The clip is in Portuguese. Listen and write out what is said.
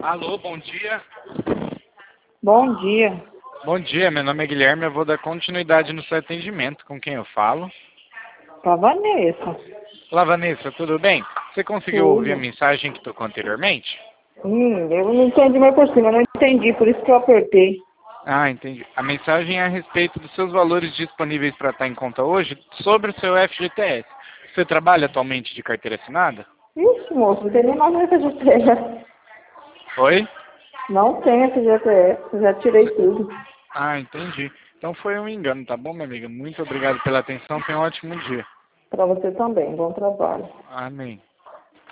Alô, bom dia. Bom dia. Bom dia, meu nome é Guilherme, eu vou dar continuidade no seu atendimento. Com quem eu falo? Com a Vanessa. Olá, Vanessa, tudo bem? Você conseguiu ouvir a Tudo. mensagem que tocou anteriormente? Eu não entendi mais por cima, eu não entendi, por isso que eu apertei. Ah, entendi. A mensagem é a respeito dos seus valores disponíveis para estar em conta hoje sobre o seu FGTS. Você trabalha atualmente de carteira assinada? Ixi, moço, não tem nem mais FGTS. Oi? Não tem FGTS, já tirei tudo. Ah, entendi. Então foi um engano, tá bom, minha amiga? Muito obrigado pela atenção, tenha um ótimo dia. Para você também, bom trabalho. Amém.